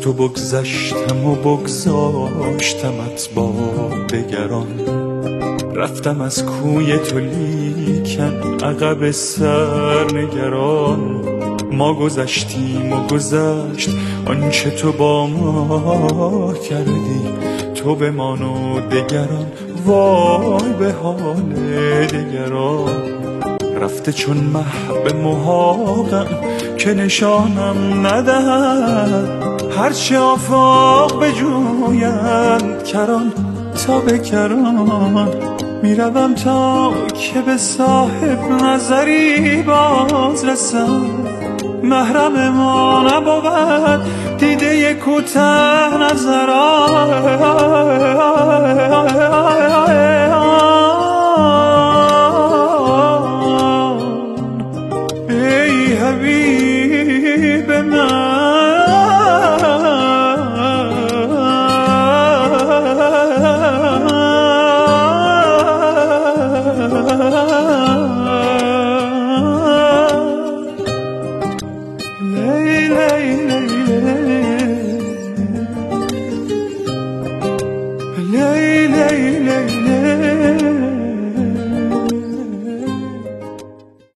تو بگذشتم و بگذاشتمت با دگران، رفتم از کوی تو لیکن عقب سرنگران. ما گذشتیم و گذشت آنچه تو با ما کردی، تو بمان و دگران وای به حال دگران. رفته چون مه به محاقم که نشانم ندهد، هرچه آفاق بجویند کران تا به کران. میروم تا که به صاحب نظری باز رسم، محرم ما نبود دیده کوته نظران. ای حبیب من